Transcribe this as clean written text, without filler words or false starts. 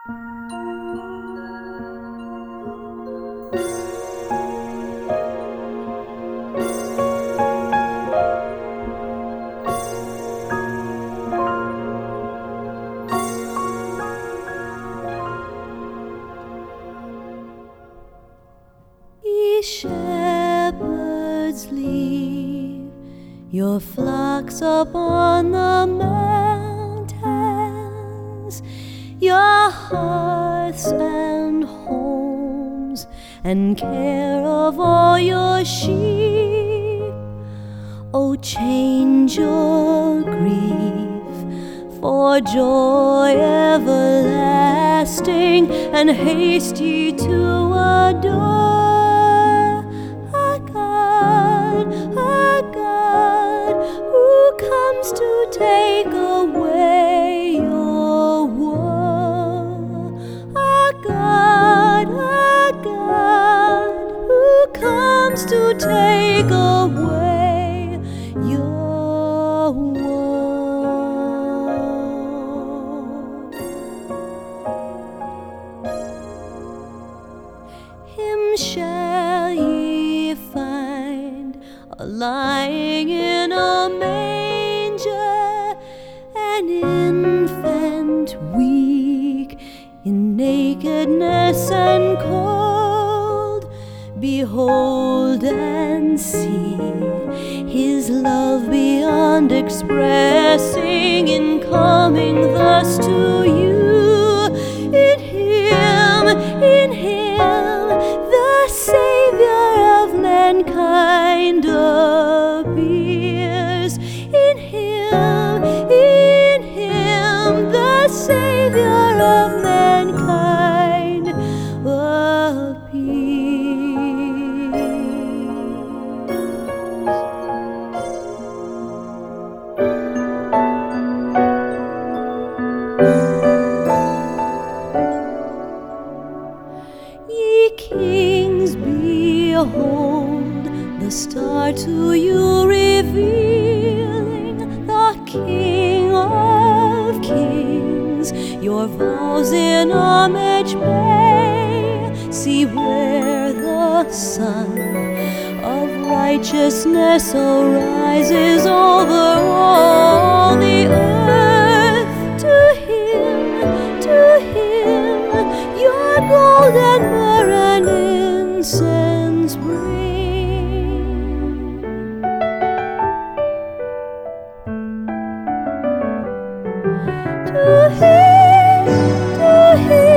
Ye shepherds, leave your flocks upon the mountains, your hearths and homes, and care of all your sheep. Oh, change your grief for joy everlasting, and haste ye to adore our God, who comes to take away your woe. Our God, who comes to take away your woe. Him shall ye find lying in a manger, an infant weak in nakedness and cold. Behold and see his love beyond expressing, in coming thus to you. In him, the Savior of mankind appears. In him, the Savior of mankind appears. Ye kings, behold the star to you revealing, the King of kings, your vows in homage pay. See where the sun of righteousness arises over all the earth. To him, your gold and myrrh and incense bring. To him,